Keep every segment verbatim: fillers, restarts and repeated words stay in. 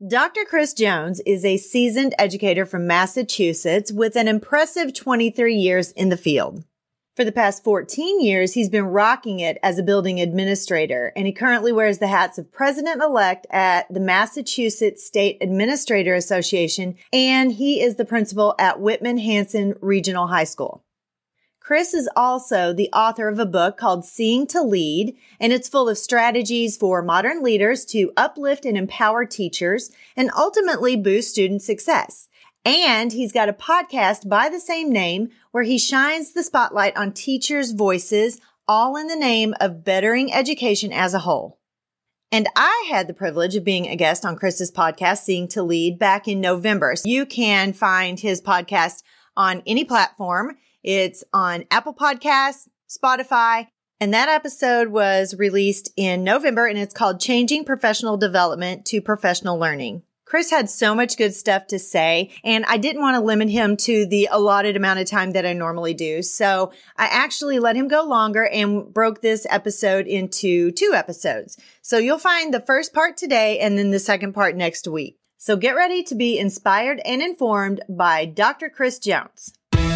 Doctor Chris Jones is a seasoned educator from Massachusetts with an impressive twenty-three years in the field. For the past fourteen years, he's been rocking it as a building administrator, and he currently wears the hats of president-elect at the Massachusetts State Administrator Association, and he is the principal at Whitman-Hanson Regional High School. Chris is also the author of a book called Seeing to Lead, and it's full of strategies for modern leaders to uplift and empower teachers and ultimately boost student success. And he's got a podcast by the same name where he shines the spotlight on teachers' voices, all in the name of bettering education as a whole. And I had the privilege of being a guest on Chris's podcast, Seeing to Lead, back in November. So you can find his podcast on any platform. It's on Apple Podcasts, Spotify, and that episode was released in November, and it's called Changing Professional Development to Professional Learning. Chris had so much good stuff to say, and I didn't want to limit him to the allotted amount of time that I normally do. So I actually let him go longer and broke this episode into two episodes. So you'll find the first part today and then the second part next week. So get ready to be inspired and informed by Doctor Chris Jones.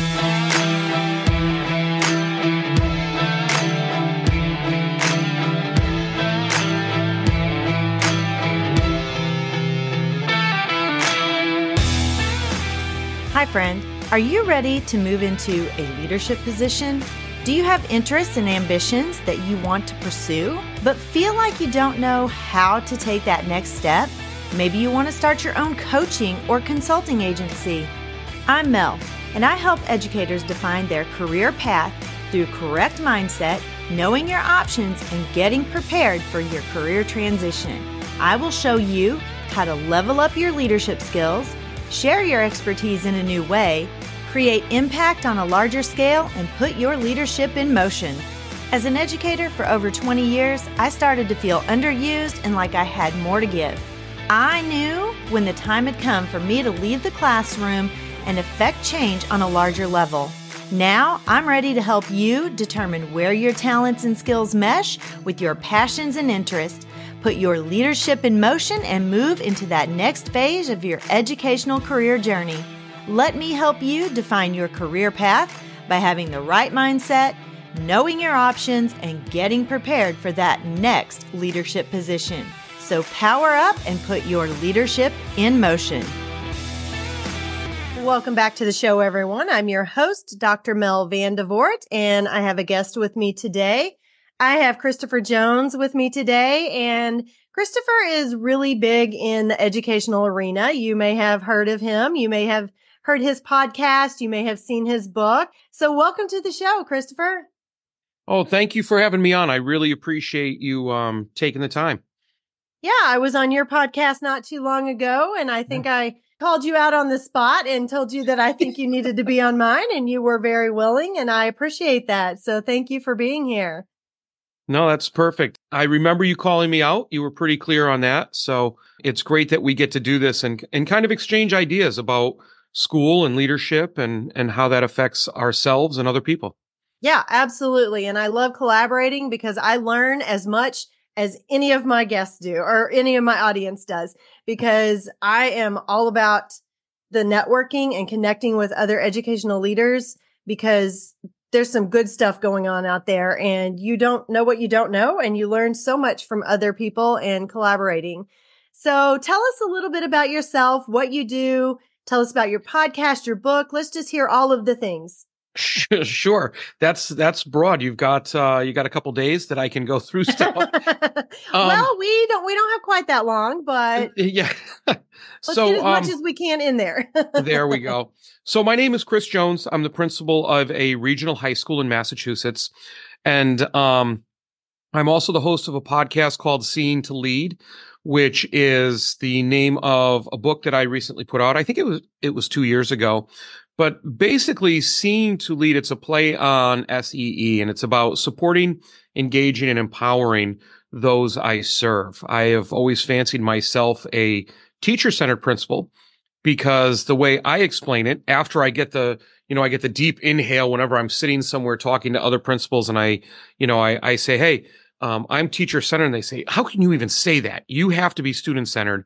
Hi, friend. Are you ready to move into a leadership position? Do you have interests and ambitions that you want to pursue, but feel like you don't know how to take that next step? Maybe you want to start your own coaching or consulting agency. I'm Mel, and I help educators define their career path through correct mindset, knowing your options, and getting prepared for your career transition. I will show you how to level up your leadership skills, share your expertise in a new way, create impact on a larger scale, and put your leadership in motion. As an educator for over twenty years, I started to feel underused and like I had more to give. I knew when the time had come for me to leave the classroom and affect change on a larger level. Now, I'm ready to help you determine where your talents and skills mesh with your passions and interests. Put your leadership in motion and move into that next phase of your educational career journey. Let me help you define your career path by having the right mindset, knowing your options, and getting prepared for that next leadership position. So power up and put your leadership in motion. Welcome back to the show, everyone. I'm your host, Doctor Mel Vandevort, and I have a guest with me today. I have Christopher Jones with me today, and Christopher is really big in the educational arena. You may have heard of him. You may have heard his podcast. You may have seen his book. So welcome to the show, Christopher. Oh, thank you for having me on. I really appreciate you um, taking the time. Yeah, I was on your podcast not too long ago, and I think yeah. I called you out on the spot and told you that I think you needed to be on mine, and you were very willing, and I appreciate that. So thank you for being here. No, that's perfect. I remember you calling me out. You were pretty clear on that. So it's great that we get to do this and, and kind of exchange ideas about school and leadership and, and how that affects ourselves and other people. Yeah, absolutely. And I love collaborating because I learn as much as any of my guests do or any of my audience does, because I am all about the networking and connecting with other educational leaders, because there's some good stuff going on out there and you don't know what you don't know, and you learn so much from other people and collaborating. So tell us a little bit about yourself, what you do. Tell us about your podcast, your book. Let's just hear all of the things. Sure. That's, that's broad. You've got, uh, you got a couple days that I can go through stuff. um, well, we don't, we don't have quite that long, but yeah. let's so, get as um, much as we can in there. There we go. So my name is Chris Jones. I'm the principal of a regional high school in Massachusetts. And, um, I'm also the host of a podcast called Seeing to Lead, which is the name of a book that I recently put out. I think it was, it was two years ago. But basically, Seeing to Lead, it's a play on S E E, and it's about supporting, engaging, and empowering those I serve. I have always fancied myself a teacher-centered principal because the way I explain it, after I get the, you know, I get the deep inhale whenever I'm sitting somewhere talking to other principals, and I, you know, I, I say, hey, um, I'm teacher-centered, and they say, how can you even say that? You have to be student-centered.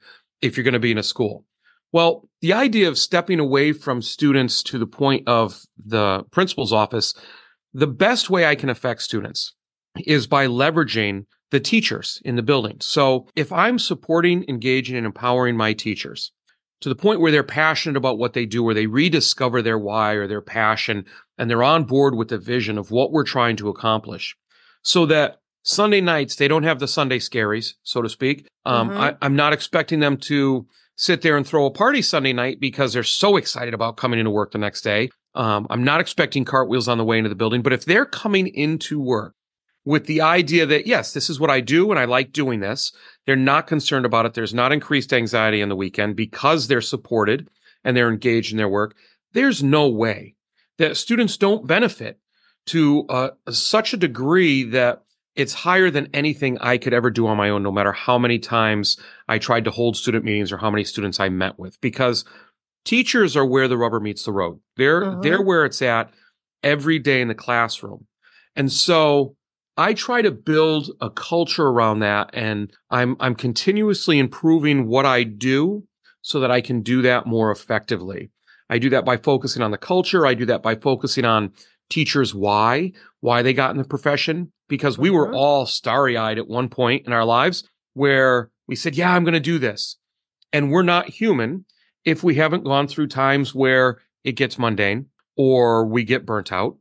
if you're going to be in a school? Well, the idea of stepping away from students to the point of the principal's office, the best way I can affect students is by leveraging the teachers in the building. So if I'm supporting, engaging, and empowering my teachers to the point where they're passionate about what they do, where they rediscover their why or their passion, and they're on board with the vision of what we're trying to accomplish, so that Sunday nights, they don't have the Sunday scaries, so to speak. Um, Mm-hmm. I, I'm not expecting them to sit there and throw a party Sunday night because they're so excited about coming into work the next day. Um, I'm not expecting cartwheels on the way into the building, but if they're coming into work with the idea that, yes, this is what I do and I like doing this, they're not concerned about it. There's not increased anxiety on the weekend because they're supported and they're engaged in their work. There's no way that students don't benefit to uh, such a degree that it's higher than anything I could ever do on my own, no matter how many times I tried to hold student meetings or how many students I met with, because teachers are where the rubber meets the road. They're, Mm-hmm. they're where it's at every day in the classroom. And so I try to build a culture around that, and I'm, I'm continuously improving what I do so that I can do that more effectively. I do that by focusing on the culture. I do that by focusing on teachers' why, why they got in the profession, because we were Mhm. all starry-eyed at one point in our lives where we said, yeah, I'm going to do this. And we're not human if we haven't gone through times where it gets mundane, or we get burnt out,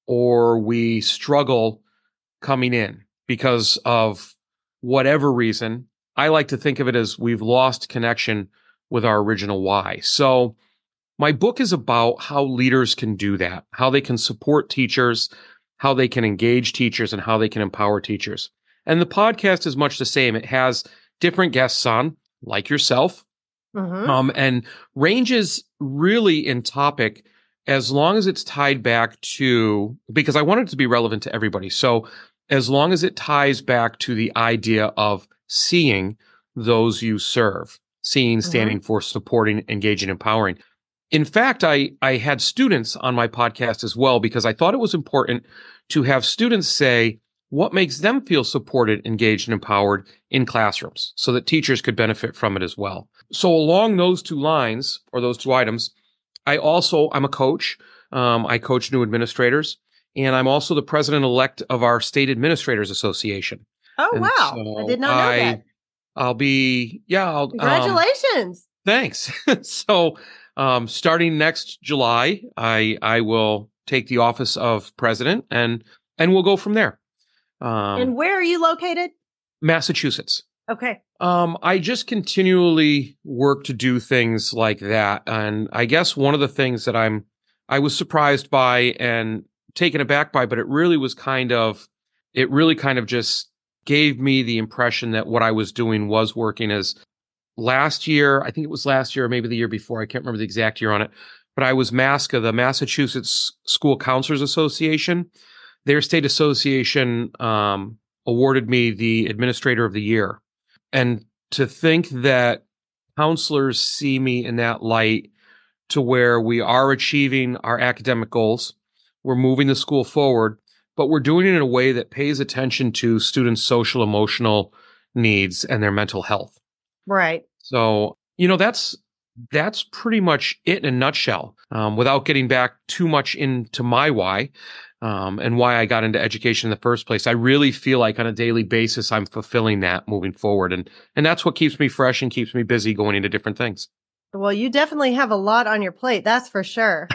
or we struggle coming in because of whatever reason. I like to think of it as we've lost connection with our original why. So my book is about how leaders can do that, how they can support teachers, how they can engage teachers, and how they can empower teachers. And the podcast is much the same. It has different guests on, like yourself, Mm-hmm. um, and ranges really in topic as long as it's tied back to, because I want it to be relevant to everybody. So as long as it ties back to the idea of seeing those you serve, seeing, standing for, supporting, engaging, empowering. In fact, I, I had students on my podcast as well, because I thought it was important to have students say what makes them feel supported, engaged, and empowered in classrooms so that teachers could benefit from it as well. So along those two lines, or those two items, I also, I'm a coach. Um, I coach new administrators, and I'm also the president-elect of our State Administrators Association. Oh, And wow. so I did not know I, that. I'll be, yeah, I'll, um, Congratulations. Thanks. So, um, starting next July, I I will take the office of president, and and we'll go from there. Um, And where are you located? Massachusetts. Okay. Um, I just continually work to do things like that, and I guess one of the things that I'm I was surprised by and taken aback by, but it really was kind of it really kind of just gave me the impression that what I was doing was working. As last year, I think it was last year or maybe the year before, I can't remember the exact year on it, but I was MASCA, the Massachusetts School Counselors Association. Their state association um, awarded me the Administrator of the Year. And to think that counselors see me in that light, to where we are achieving our academic goals, we're moving the school forward, but we're doing it in a way that pays attention to students' social, emotional needs and their mental health. Right. So, you know, that's that's pretty much it in a nutshell. Um, without getting back too much into my why um, and why I got into education in the first place, I really feel like on a daily basis I'm fulfilling that moving forward, and and that's what keeps me fresh and keeps me busy going into different things. Well, you definitely have a lot on your plate. That's for sure.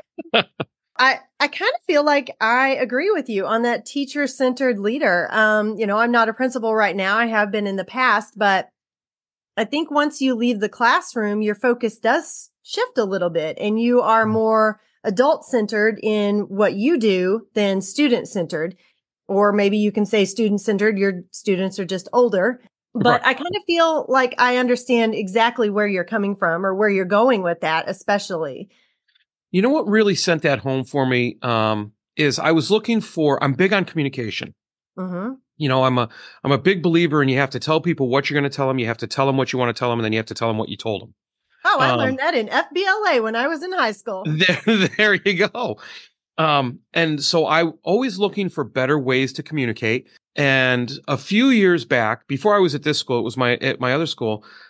I, I kind of feel like I agree with you on that teacher-centered leader. Um, you know, I'm not a principal right now. I have been in the past, but I think once you leave the classroom, your focus does shift a little bit, and you are more adult-centered in what you do than student-centered. Or maybe you can say student-centered. Your students are just older. But Right. I kind of feel like I understand exactly where you're coming from, or where you're going with that, especially. You know what really sent that home for me um, is I was looking for, I'm big on communication. Mm-hmm. You know, I'm a I'm a big believer, and you have to tell people what you're going to tell them. You have to tell them what you want to tell them, and then you have to tell them what you told them. Oh, I Um, learned that in F B L A when I was in high school. There, there you go. Um, and so I'm always looking for better ways to communicate. And a few years back, before I was at this school, it was my at my other school.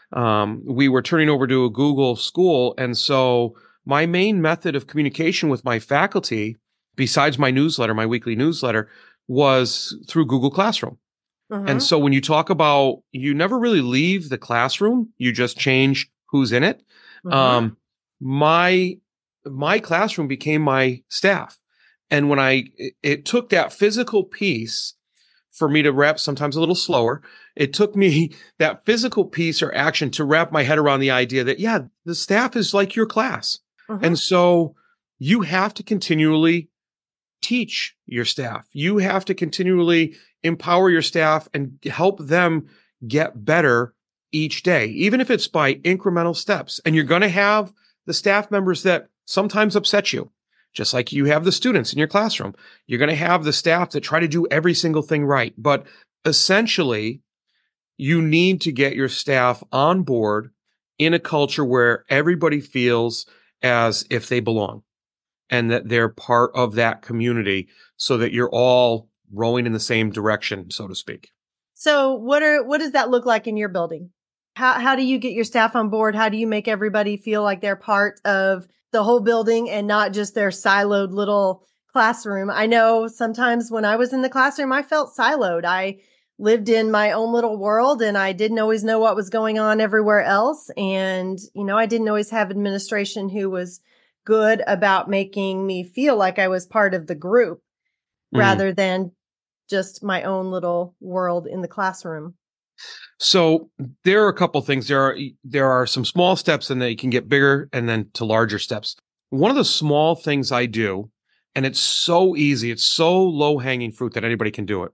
Um, we were turning over to a Google school. And so my main method of communication with my faculty, besides my newsletter, my weekly newsletter, was through Google Classroom. Mhm. And so when you talk about, you never really leave the classroom, you just change who's in it. Mhm. Um, my, my classroom became my staff. And when I, it, it took that physical piece for me to wrap, sometimes a little slower. It took me that physical piece or action to wrap my head around the idea that, yeah, the staff is like your class. Mhm. And so you have to continually teach your staff. You have to continually empower your staff and help them get better each day, even if it's by incremental steps. And you're going to have the staff members that sometimes upset you, just like you have the students in your classroom. You're going to have the staff that try to do every single thing right. But essentially, you need to get your staff on board in a culture where everybody feels as if they belong and that they're part of that community so that you're all rowing in the same direction, so to speak. So what are, what does that look like in your building? How, how do you get your staff on board? How do you make everybody feel like they're part of the whole building and not just their siloed little classroom? I know sometimes when I was in the classroom, I felt siloed. I lived in my own little world and I didn't always know what was going on everywhere else. And, you know, I didn't always have administration who was good about making me feel like I was part of the group Mm. rather than just my own little world in the classroom. So there are a couple things. There are there are some small steps, and they can get bigger, and then to larger steps. One of the small things I do, and it's so easy, it's so low hanging fruit that anybody can do it.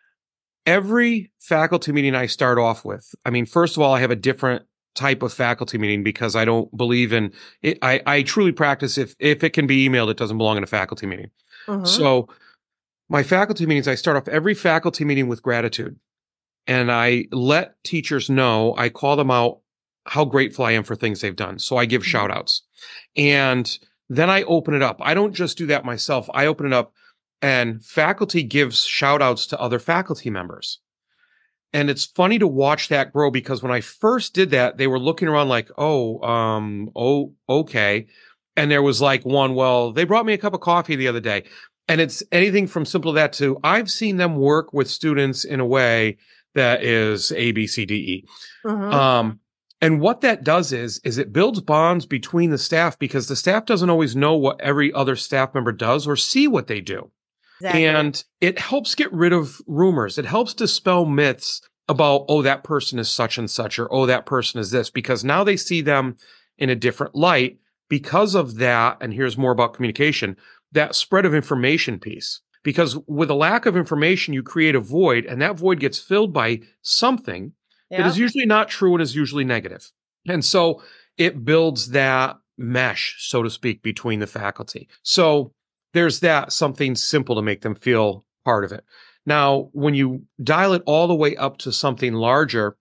Every faculty meeting I start off with, I mean, first of all, I have a different type of faculty meeting because I don't believe in it. I, I truly practice if if it can be emailed, it doesn't belong in a faculty meeting. Mhm. So my faculty meetings, I start off every faculty meeting with gratitude. And I let teachers know, I call them out how grateful I am for things they've done. So I give Mhm. shout outs. And then I open it up. I don't just do that myself. I open it up and faculty gives shout outs to other faculty members. And it's funny to watch that grow because when I first did that, they were looking around like, oh, um, oh, okay. And there was like one, well, they brought me a cup of coffee the other day. And it's anything from simple to that to I've seen them work with students in a way that is A, B, C, D, E. Mhm. Um, and what that does is, is it builds bonds between the staff because the staff doesn't always know what every other staff member does or see what they do. Exactly. And it helps get rid of rumors. It helps dispel myths about, oh, that person is such and such, or, oh, that person is this, because now they see them in a different light because of that. And here's more about communication, that spread of information piece. Because with a lack of information, you create a void, and that void gets filled by something that Yeah. is usually not true and is usually negative. And so it builds that mesh, so to speak, between the faculty. So there's that, something simple to make them feel part of it. Now, when you dial it all the way up to something larger,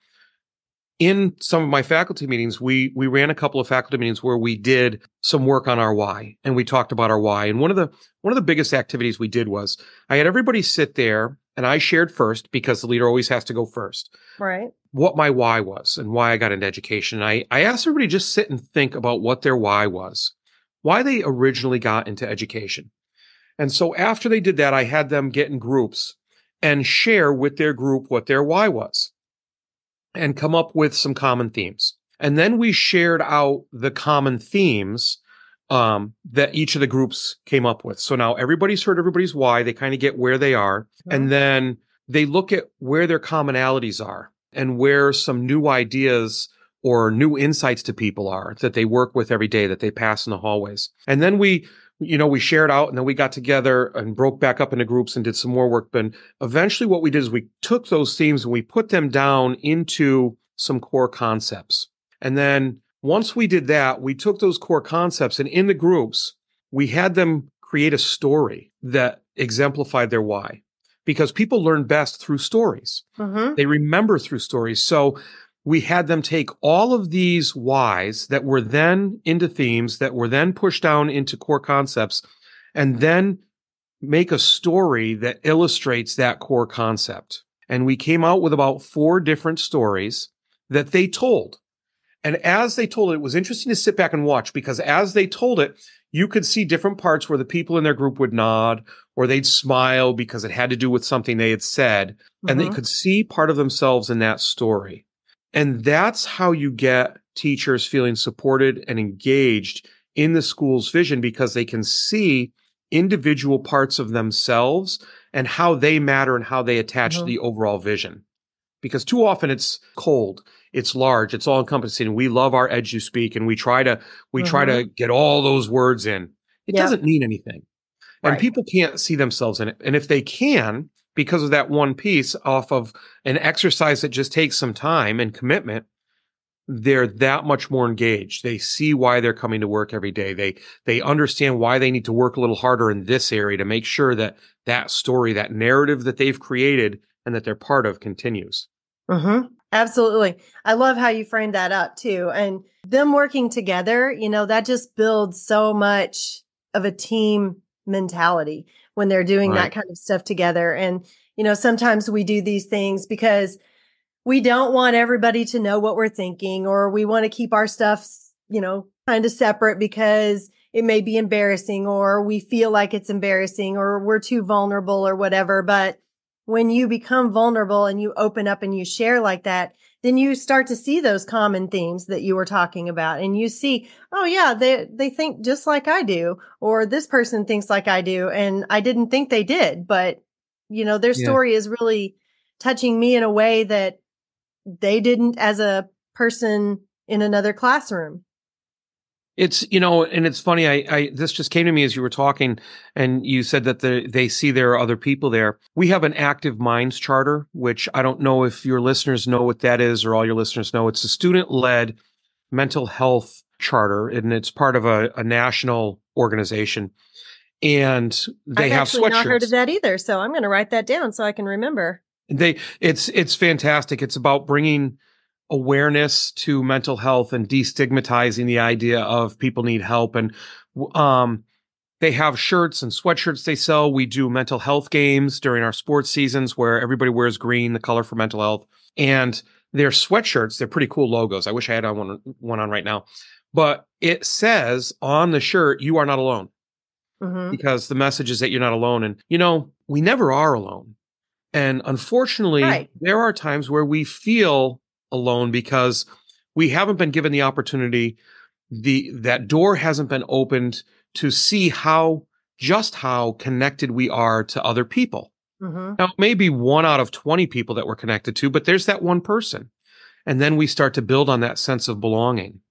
in some of my faculty meetings, we we ran a couple of faculty meetings where we did some work on our why, and we talked about our why. And one of the one of the biggest activities we did was I had everybody sit there, and I shared first because the leader always has to go first, Right. what my why was and why I got into education. I I asked everybody to just sit and think about what their why was, why they originally got into education. And so after they did that, I had them get in groups and share with their group what their why was, and come up with some common themes. And then we shared out the common themes um, that each of the groups came up with. So now everybody's heard everybody's why. They kind of get where they are. Mhm. And then they look at where their commonalities are and where some new ideas or new insights to people are that they work with every day, that they pass in the hallways. And then we, you know, we shared out and then we got together and broke back up into groups and did some more work. But eventually what we did is we took those themes and we put them down into some core concepts. And then once we did that, we took those core concepts and in the groups, we had them create a story that exemplified their why, because people learn best through stories. Mhm. They remember through stories. So we had them take all of these whys that were then into themes that were then pushed down into core concepts and then make a story that illustrates that core concept. And we came out with about four different stories that they told. And as they told it, it was interesting to sit back and watch, because as they told it, you could see different parts where the people in their group would nod or they'd smile because it had to do with something they had said. Mm-hmm. And they could see part of themselves in that story. And that's how you get teachers feeling supported and engaged in the school's vision, because they can see individual parts of themselves and how they matter and how they attach mm-hmm. to the overall vision. Because too often it's cold, it's large, it's all encompassing. We love our EduSpeak, and we try to we mm-hmm. try to get all those words in. It yep. doesn't mean anything. And right. people can't see themselves in it. And if they can, because of that one piece off of an exercise that just takes some time and commitment, they're that much more engaged. They see why they're coming to work every day. They they understand why they need to work a little harder in this area to make sure that that story, that narrative that they've created and that they're part of, continues. Mm-hmm. Absolutely. I love how you framed that up too. And them working together, you know, that just builds so much of a team mentality when they're doing right. that kind of stuff together. And, you know, sometimes we do these things because we don't want everybody to know what we're thinking, or we want to keep our stuff, you know, kind of separate because it may be embarrassing, or we feel like it's embarrassing, or we're too vulnerable or whatever. But when you become vulnerable and you open up and you share like that, then you start to see those common themes that you were talking about. And you see, oh yeah, they, they think just like I do, or this person thinks like I do. And I didn't think they did, but you know, their story yeah. is really touching me in a way that they didn't as a person in another classroom. It's, you know, and it's funny, I, I, this just came to me as you were talking, and you said that the, they see there are other people there. We have an Active Minds charter, which I don't know if your listeners know what that is, or all your listeners know. It's a student-led mental health charter, and it's part of a, a national organization. And they I've have actually sweatshirts. Not heard of that either, so I'm going to write that down so I can remember. They, it's, it's fantastic. It's about bringing awareness to mental health and destigmatizing the idea of people need help. And, um, they have shirts and sweatshirts they sell. We do mental health games during our sports seasons where everybody wears green, the color for mental health. And their sweatshirts, they're pretty cool logos. I wish I had one, one on right now, but it says on the shirt, "You are not alone." Mm-hmm. Because the message is that you're not alone. And, you know, we never are alone. And unfortunately, right. there are times where we feel alone because we haven't been given the opportunity, the that door hasn't been opened to see how, just how connected we are to other people. Mm-hmm. Now, maybe one out of twenty people that we're connected to, but there's that one person. And then we start to build on that sense of belonging.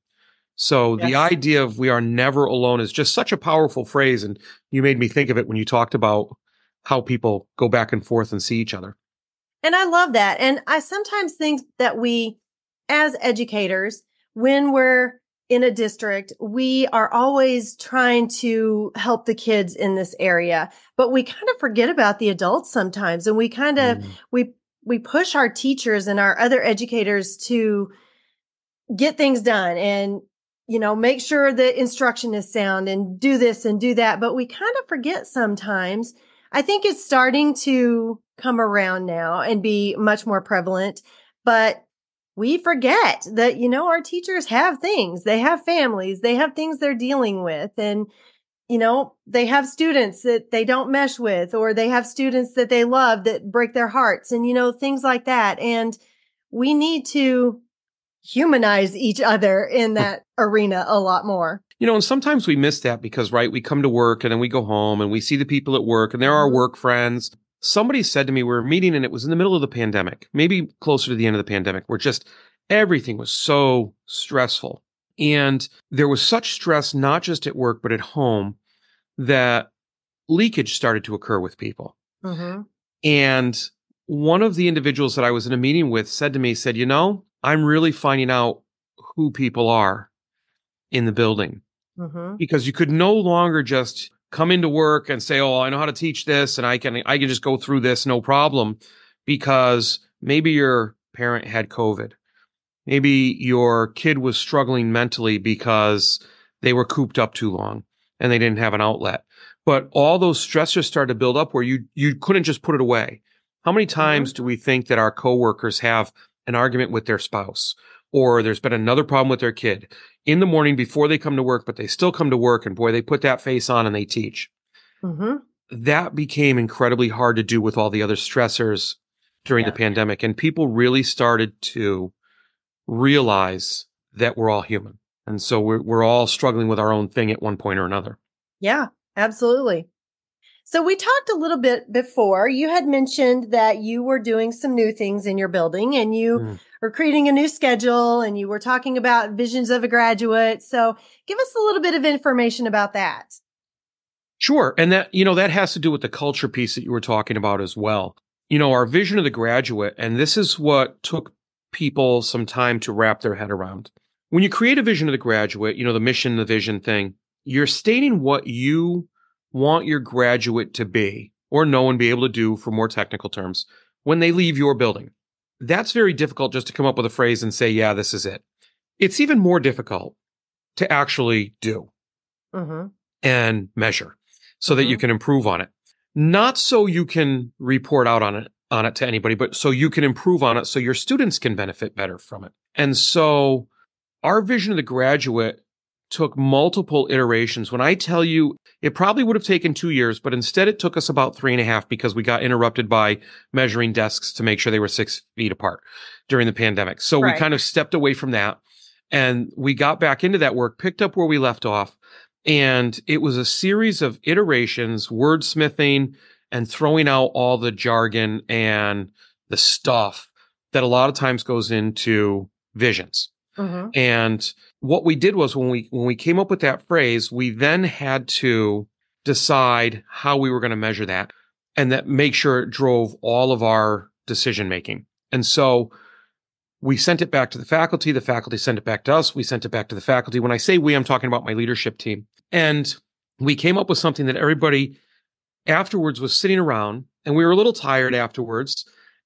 So yes. the idea of we are never alone is just such a powerful phrase. And you made me think of it when you talked about how people go back and forth and see each other. And I love that. And I sometimes think that we, as educators, when we're in a district, we are always trying to help the kids in this area, but we kind of forget about the adults sometimes. And we kind of, mm. we, we push our teachers and our other educators to get things done and, you know, make sure the instruction is sound and do this and do that. But we kind of forget sometimes. I think it's starting to come around now and be much more prevalent, but we forget that, you know, our teachers have things, they have families, they have things they're dealing with. And, you know, they have students that they don't mesh with, or they have students that they love that break their hearts and, you know, things like that. And we need to humanize each other in that arena a lot more. You know, and sometimes we miss that because, right, we come to work and then we go home and we see the people at work and they're our work friends. Somebody said to me, we were meeting and it was in the middle of the pandemic, maybe closer to the end of the pandemic, where just everything was so stressful. And there was such stress, not just at work, but at home, that leakage started to occur with people. Mm-hmm. And one of the individuals that I was in a meeting with said to me, said, you know, I'm really finding out who people are in the building. Mm-hmm. Because you could no longer just come into work and say, oh, I know how to teach this and I can, I can just go through this, no problem. Because maybe your parent had COVID. Maybe your kid was struggling mentally because they were cooped up too long and they didn't have an outlet. But all those stressors started to build up where you, you couldn't just put it away. How many times mm-hmm. do we think that our coworkers have an argument with their spouse, or there's been another problem with their kid in the morning before they come to work, but they still come to work and boy, they put that face on and they teach. Mm-hmm. That became incredibly hard to do with all the other stressors during yeah. the pandemic. And people really started to realize that we're all human. And so we're, we're all struggling with our own thing at one point or another. Yeah, absolutely. So we talked a little bit before. You had mentioned that you were doing some new things in your building and you mm. were creating a new schedule and you were talking about visions of a graduate. So give us a little bit of information about that. Sure. And that, you know, that has to do with the culture piece that you were talking about as well. You know, our vision of the graduate, and this is what took people some time to wrap their head around. When you create a vision of the graduate, you know, the mission, the vision thing, you're stating what you want your graduate to be or know and be able to do, for more technical terms, when they leave your building. That's very difficult just to come up with a phrase and say, yeah, this is it. It's even more difficult to actually do mm-hmm. and measure so mm-hmm. that you can improve on it. Not so you can report out on it, on it to anybody, but so you can improve on it so your students can benefit better from it. And so our vision of the graduate took multiple iterations. When I tell you, it probably would have taken two years, but instead it took us about three and a half because we got interrupted by measuring desks to make sure they were six feet apart during the pandemic. So right. we kind of stepped away from that and we got back into that work, picked up where we left off. And it was a series of iterations, wordsmithing, and throwing out all the jargon and the stuff that a lot of times goes into visions. Mm-hmm. And what we did was when we when we came up with that phrase, we then had to decide how we were going to measure that and that make sure it drove all of our decision making. And so we sent it back to the faculty. The faculty sent it back to us. We sent it back to the faculty. When I say we, I'm talking about my leadership team. And we came up with something that everybody afterwards was sitting around, and we were a little tired afterwards.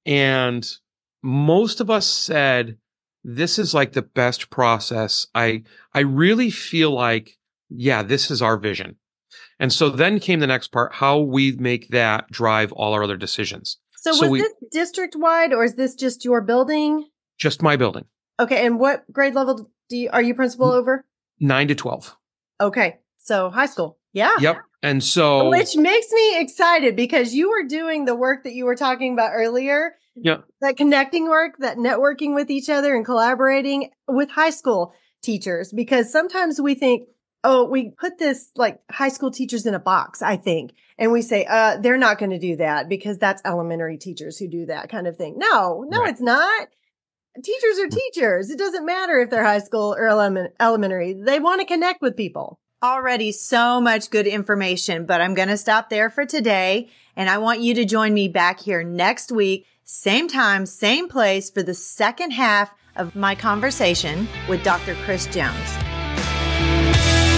And most of us said, this is like the best process. I, I really feel like, yeah, this is our vision. And so then came the next part, how we make that drive all our other decisions. So, so was we, this district-wide or is this just your building? Just my building. Okay. And what grade level do you, are you principal over? Nine to twelve. Okay. So high school. Yeah. Yep. And so. Which makes me excited because you were doing the work that you were talking about earlier. Yeah. That connecting work, that networking with each other and collaborating with high school teachers. Because sometimes we think, oh, we put this like high school teachers in a box, I think. And we say, uh, they're not going to do that because that's elementary teachers who do that kind of thing. No, no, right. It's not. Teachers are teachers. It doesn't matter if they're high school or element- elementary. They want to connect with people. Already so much good information, but I'm going to stop there for today. And I want you to join me back here next week, same time, same place for the second half of my conversation with Doctor Chris Jones.